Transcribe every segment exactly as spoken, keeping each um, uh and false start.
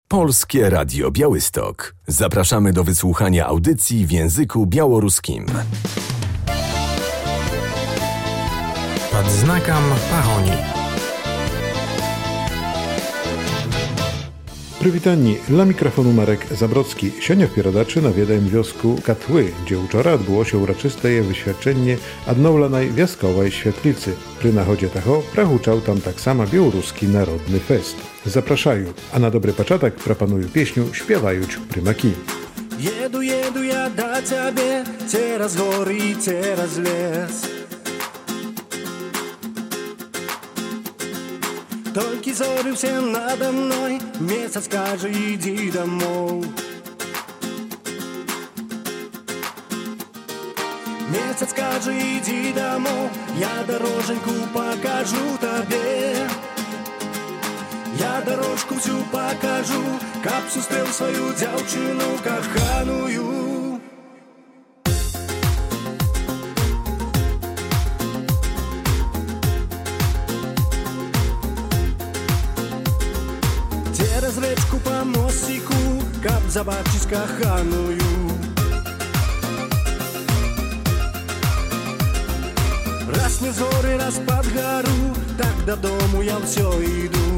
Polskie Radio Białystok. Zapraszamy do wysłuchania audycji w języku białoruskim. Pod znakом Pahoni. Przywitani, dla mikrofonu Marek Zabrocki. Siania w Pieradaczy nawiedałem wiosku Katły, gdzie wczoraj odbyło się uroczyste wyświadczenie odnowlanej wioskowej świetlicy. Przy nachodzie tacho prahuczał tam tak samo białoruski narodny fest. Zapraszają, a na dobry początek proponuję pieśnię śpiewajuć prymaki. Jedu, jedu ja do ciebie, teraz góry i teraz les. Только зоры все надо мной, месяц скажи, иди домой. Месяц скажи, иди домой, я дороженьку покажу тебе. Я дорожку всю покажу, как зустрел свою девчину коханую. Через речку по мостику, как zobaczyć kochaную. Raz nie z góry, raz pod górą, tak do domu ja все iду.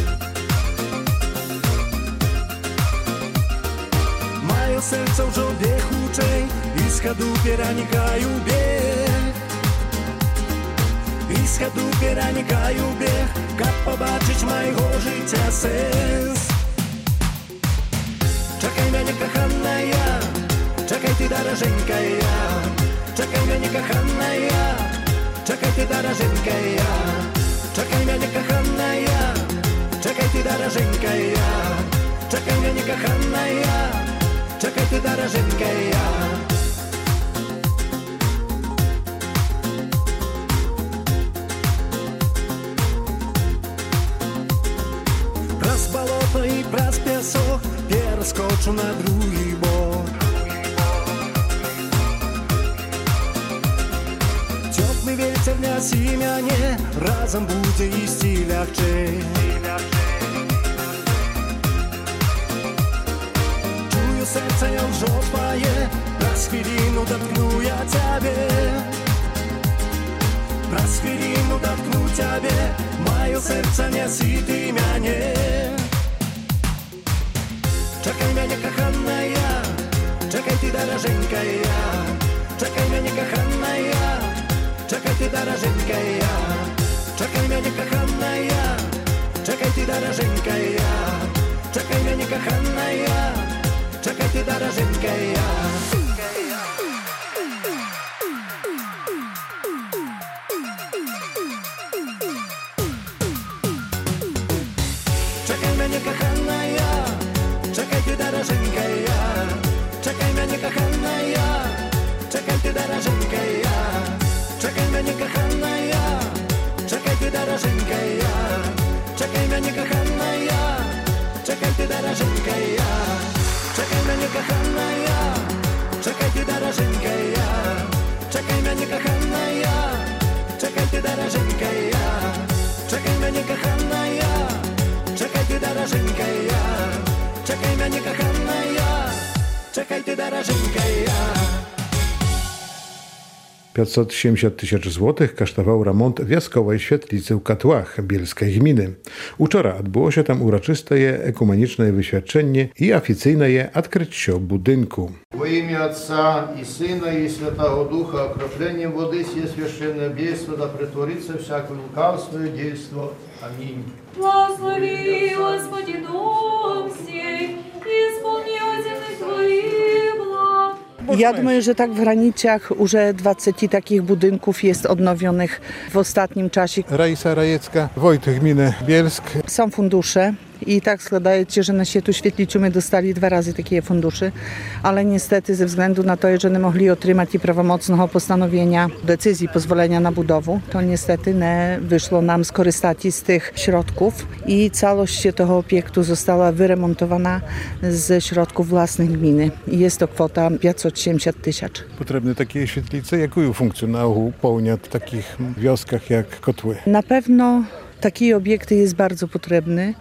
Moje serce już odechłuczej i z chadupiera nikają bieg. I z chadupiera nikają bieg, jak pobaczyć mojego życia sens. Czekaj mnie, kochana ja, czekaj ty, darażenka ja. Czekaj mnie, kochana ja, czekaj ty, darażenka ja. Czekaj mnie, kochana ja, czekaj ty, darażenka ja. Czekaj mnie, kochana ja, czekaj ty, darażenka ja. Праз болото и праз песок перескочу на другий бок. Теплый ветер неси мяне, разом буде исти легче. Чую серце я вже твоє, праз хвилину доткну я тебе. Праз хвилину доткну тебе, мое серце неси ты мяне. Czekaj mnie, kochana ja, czekaj ty, darażenka ja. Czekaj mnie, kochana ja, czekaj ty, darażenka ja. Czekaj mnie, kochana ja, czekaj ty, darażenka ja. Czekaj mnie, kochana ja, czekaj ty, darażenka ja. Czekaj mnie, kochana ja, czekaj ty, darażenka ja. Czekaj mnie, kochana ja, czekaj ty, darażenka ja. Czekaj mnie, kochana ja, czekaj ty, darażenka ja. Czekaj mnie, kochana ja, czekaj ty, darażenka ja. Czekaj mnie, kochana ja, czekaj ty, darażenka ja. Czekaj mnie, kochana ja, czekaj ty, darażenka ja. Czekaj mnie, kochana ja, czekaj ty, darażenka ja. Czekaj mnie, kochana ja, czekaj ty, darażenka ja. pięćset siedemdziesiąt tysięcy złotych kosztował remont wioskowej świetlicy w Katłach bielskiej gminy. Wczoraj odbyło się tam uroczyste ekumeniczne wyświadczenie i oficyjne odkrycie budynku. Во имя Отца и Сына и Святого Духа, окропленнем воды сие священное действо да претворится всякое лукавство и действо. Аминь. Благослови, Господи, дом сей, исполни одних Твоих благ. Ja думаю, że tak w granicach już dwadzieścia takich budynków jest odnowionych w ostatnim czasie. Raisa Rajecka, Wojtek Gminy Bielsk. Są fundusze i tak składaje się, że na światu świetliczu my dostali dwa razy takie fundusze, ale niestety ze względu na to, że nie mogli otrzymać i prawomocnego postanowienia, decyzji, pozwolenia na budowę, to niestety nie wyszło nam skorzystać z tych środków i całość tego obiektu została wyremontowana ze środków własnych gminy. I jest to kwota pięćset siedemdziesiąt tysięcy. Potrzebne takie świetlice, jaką funkcję pełnią w takich wioskach jak Kotły? Na pewno taki obiekt jest bardzo potrzebny,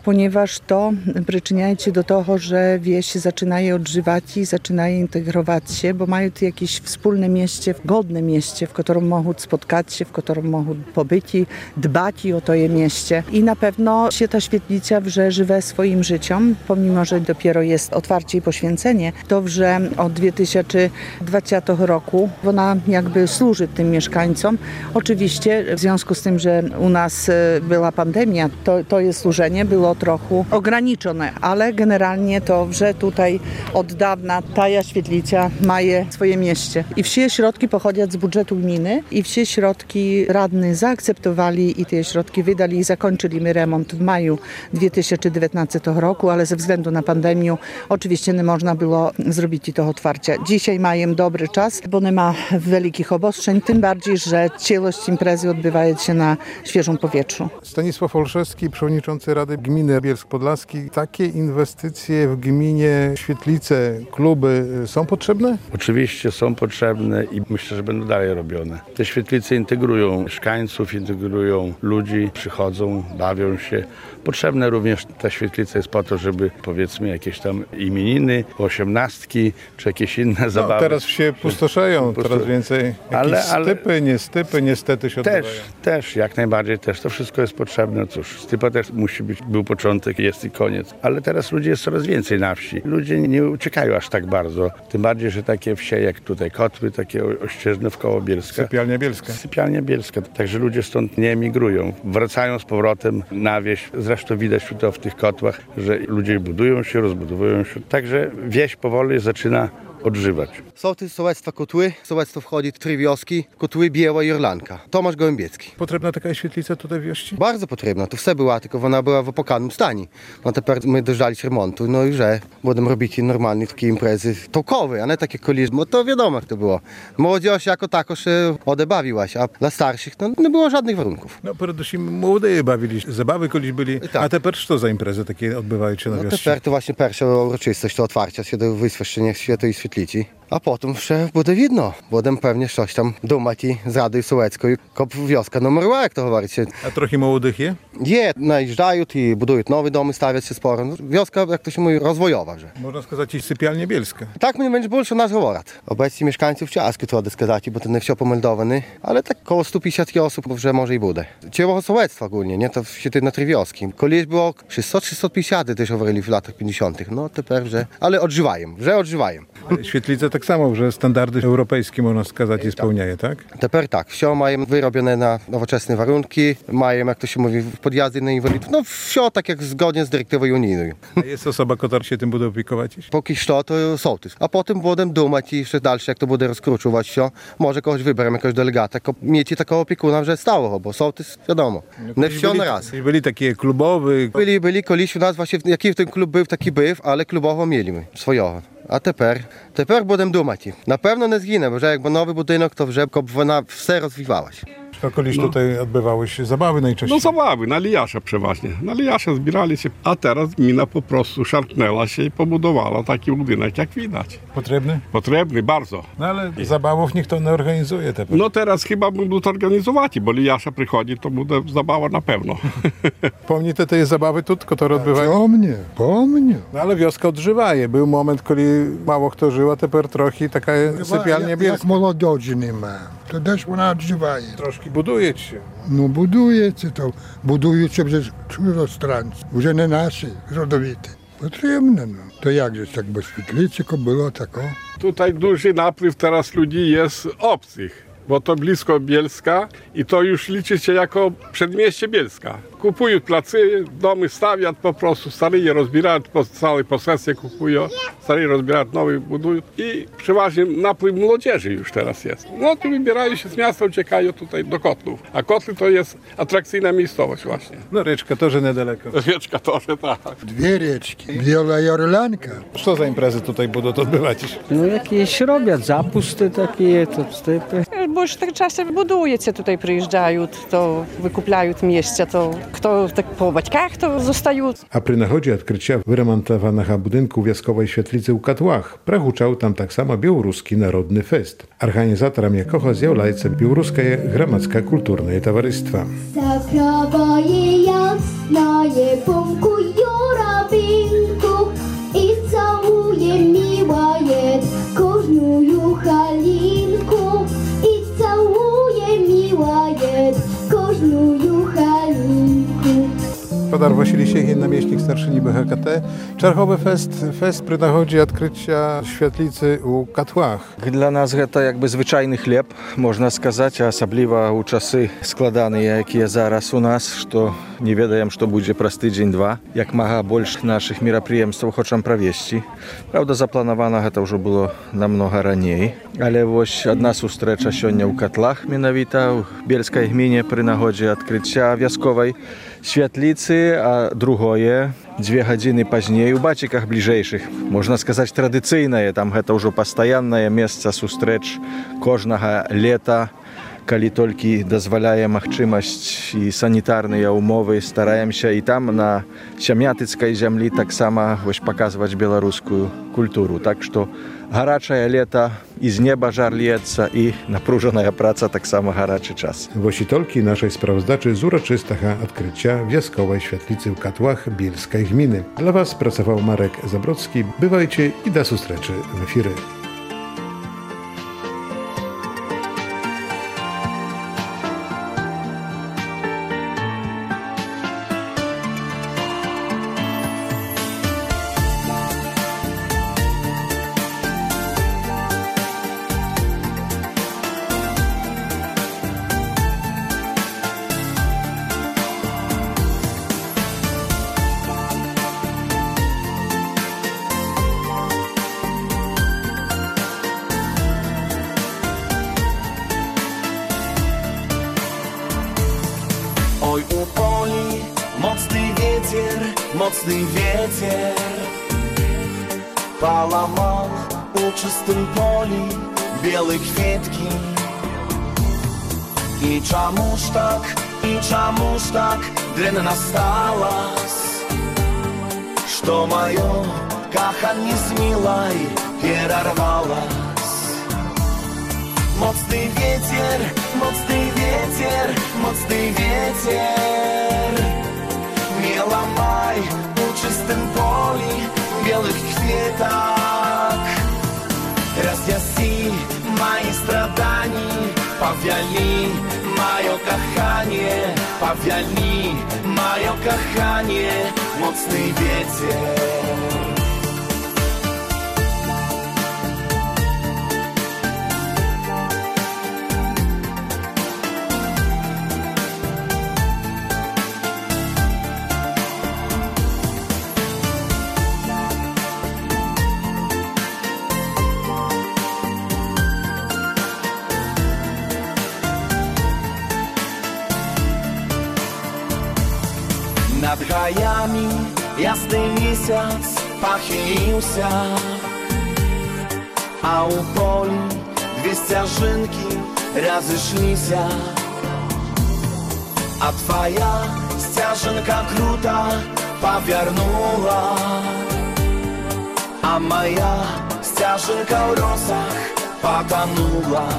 ponieważ to przyczynia się do tego, że wieś zaczyna odżywać i zaczyna integrować się, bo mają tu jakieś wspólne mieście, godne mieście, w którym mogą spotkać się, w którym mogą pobyć i dbać o to je mieście. I na pewno się ta świetlica wrze żywe swoim życiem, pomimo że dopiero jest otwarcie i poświęcenie, to wrze od dwa tysiące dwudziestego roku ona jakby służy tym mieszkańcom. Oczywiście w związku z tym, że u nas była pandemia, to, to jest służenie było trochę ograniczone, ale generalnie to wrze tutaj od dawna ta świetlica ma swoje mieście. I wszystkie środki pochodzą z budżetu gminy i wszystkie środki radni zaakceptowali i te środki wydali i zakończyli my remont w maju dwa tysiące dziewiętnastego roku, ale ze względu na pandemię oczywiście nie można było zrobić tego otwarcia. Dzisiaj mają dobry czas, bo nie ma wielkich obostrzeń, tym bardziej, że całość imprezy odbywa się na świeżym powietrzu. Stanisław Olszewski, przewodniczący Rady Gminy Bielsk Podlaski. Takie inwestycje w gminie, świetlice, kluby są potrzebne? Oczywiście są potrzebne i myślę, że będą dalej robione. Te świetlice integrują mieszkańców, integrują ludzi, przychodzą, bawią się. Potrzebne również ta świetlica jest po to, żeby powiedzmy jakieś tam imieniny, osiemnastki czy jakieś inne zabawy. No, teraz się pustoszeją, coraz więcej jakieś ale, ale stypy, nie stypy, niestety się też, odbywają. też, jak najbardziej też. To wszystko jest potrzebne. Cóż, stypa też musi być, był początek, jest i koniec. Ale teraz ludzi jest coraz więcej na wsi. Ludzie nie uciekają aż tak bardzo. Tym bardziej, że takie wsie jak tutaj Kotły, takie ościeżne wkoło Bielska. Sypialnia Bielska. Sypialnia Bielska. Także ludzie stąd nie emigrują. Wracają z powrotem na wieś. Zresztą widać to w tych kotłach, że ludzie budują się, rozbudowują się. Także wieś powoli zaczyna odżywać. Są to sołectwa Kotły, sołectwo wchodzi w trzy wioski, Kotły, Biała i Orlanka. Tomasz Gołębiecki. Potrzebna taka świetlica tutaj w wiości? Bardzo potrzebna, to все była, tylko ona była w opłakanym stanie. No teraz my dożdżaliśmy remontu, no i że będziemy robić normalnie takie imprezy tołkowe, a nie takie kolizmy, bo to wiadomo jak to było. Młodzież jako tako się odebawiła się, a dla starszych no, nie było żadnych warunków. No przedewším młodzi bawili się, zabawy kiedyś byli, tak. A teraz co za imprezy takie odbywają się na No wiości? teraz to właśnie pierwsza uroczystość, to otwarcia się do wyświeszczenia świętej świetlicy. A potem jeszcze буде widno. Będę pewnie coś tam думать i z Radою Sołecką, kop wioska numerowa, jak to говориться. A trochę młodych je? Je, najeżdżają i budują nowe domy, stawiać się sporo. No, wioska, jak to się mówi, rozwojowa. Że. Można сказать i sypialnia Bielska. Tak mnie będzie больше nas говорят. Obecnie mieszkańców ciężko to сказать, bo to nie wszystko pomeldowane, ale tak około sto pięćdziesiąt osób, że może i bude. Ciepłego sołectwa ogólnie, nie? To się na trzy wioski. Kiedyś było trzysta trzysta pięćdziesiąt też mówili w latach pięćdziesiątych. No teraz, że, ale odżywają, że odżywają. Świetlice tak samo, że standardy europejskie można сказать i spełniają, tak? Teraz tak, wszystko mają wyrobione na nowoczesne warunki, mają, jak to się mówi, podjazdy na inwalidów. No wszystko tak jak zgodnie z dyrektywą unijną. A jest osoba, która się tym będzie opiekować? Póki co to sołtys. A potem będę думать i jeszcze dalsze, jak to będzie rozkruczować się, może kogoś wybrać, jakiegoś delegata, mieć takiego opiekuna, że stałego, bo sołtys, wiadomo, No, nie wszystko byli, na raz. Byli takie klubowy. Byli, byli, kiedyś u nas właśnie, jaki ten klub był, taki był, ale klubowo mieliśmy swojego. A teraz, teraz będę думать. Na pewno nie zginę, bo że jakby nowy budynek, to że wona все rozwijała się. To kiedyś no. tutaj odbywały się zabawy najczęściej? No zabawy, na Lijasze przeważnie. Na Lijasze zbierali się, a teraz gmina po prostu szarpnęła się i pobudowała taki budynek, jak widać. Potrzebny? Potrzebny, bardzo. No ale I... zabawów nikt to nie organizuje teraz. No teraz chyba będą to organizować, bo Lijasze przychodzi, to będzie zabawa na pewno. Pomnite te zabawy tu, które odbywają? Pomnie, pomnie. No ale wioska odżywaje. Był moment, kiedy mało kto żył, a teraz trochę taka sypialnia Bielska. Jak młodzieży nie ma, to też ona odżywaje. Troszkę buduje się. No buduje się to. Budują się przez cudzostrańcy. Już nie nasi, rodowite. Potrzebne no. To jakże tak bez świetlicy było tako? Tutaj duży napływ teraz ludzi jest obcych, bo to blisko Bielska i to już liczy się jako przedmieście Bielska. Kupują placy, domy stawiać po prostu, stary je rozbierają, po całej posesji kupują, stary rozbierają, nowe budują i przeważnie napływ młodzieży już teraz jest. No to wybierają się z miasta, uciekają tutaj do Kotłów, a Kotły to jest atrakcyjna miejscowość właśnie. No Ryczka to, że niedaleko. Ryczka to, że tak. Dwie ryczki, Biała i Orlanka. Co za imprezy tutaj będą odbywać? No jakieś robią zapusty takie, to wstępy. Bo już tak czasem buduje się tutaj, przyjeżdżają, to wykupiają mieścia, to kto tak po baćkach to zostają. A przy nachodzie odkrycia wyremontowanego budynku wioskowej świetlicy u Katłach prahuczał tam tak samo białoruski narodny fest. Organizatorem jakoho zjawляется Białoruskie Громадское kulturne towarzystwo. Zaprawa je jasna, je pomkuju. Gospodar Wasilij Siechien, namiestnik starszyni B H K T. Czerchowy fest, fest przy nachodzie odkrycia świetlicy u Katłach. Dla nas to jakby zwyczajny chleb, można сказать, a особливо у часы складаныя, якія зараз у нас, што не ведаем, што будзе праз тыдзень-два. Як мага больш нашых мерапрыемстваў хочам правесці. Правда, запланавана гэта ўжо было намнога раней. Але вось адна сустрэча сёння ў Катлах менавіта ў Бельскай гміне пры нагодзе адкрыцця вясковай świetlicy, a drugie dwie godziny później u Bacikach bliżejszych. Można сказать tradycyjne, tam to już postojanne miejsce sustrecz każdego lata, kiedy tylko dozwalają możliwość i sanitarne umowy, starają się i tam na siemiatyckiej ziemi tak samo pokazywać białoruską kulturę. Tak, że горячее лето, из неба жар льется и напруженная праца так само горячий час. Wositolki naszej sprawozdaczy z uroczystego odkrycia wioskowej świetlicy w Katłach Bielskiej gminy. Dla Was pracował Marek Zabrocki. Bywajcie i do sustreczy w efiry. Oj, u poli mocny ветер, mocny ветер Поламал у чистym poli białe kwietki I czemuż tak, i czemuż tak дренно сталось Что мое каханье с милой перервалось Mocny ветер, mocny ветер, mocny ветер Не ломай у чистым поле белых кветок Разъясни мои страдания, повяли мое кохание Повяли мое кохание, mocny ветер Над гаями ясный месяц похилился, А у поля две стяжинки разошлись. А твоя стяжинка круто повернула, А моя стяжинка в розах потонула.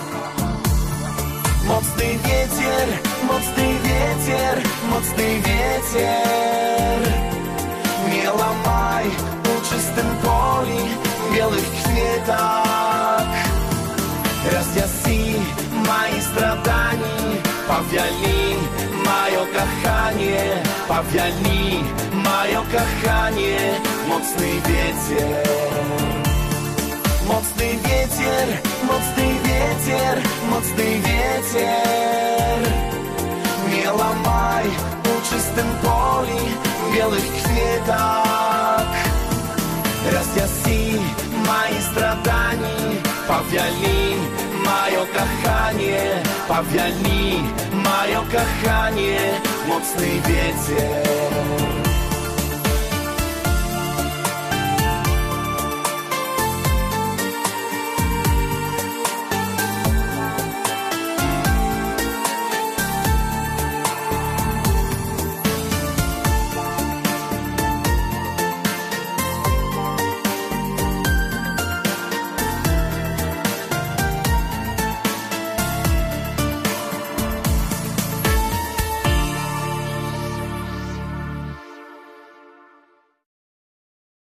Mocny ветер, mocny ветер, mocny ветер Не ломай у чистым поле белых кветок Разъясни мои страдания, повяли мое кохание Повяли мое кохание, mocny ветер Mocny ветер, mocny ветер, mocny ветер Не ломай у чистым поле белых кветок Разъясни мои страдания, повяли мое кохание Повяли мое кохание, mocny ветер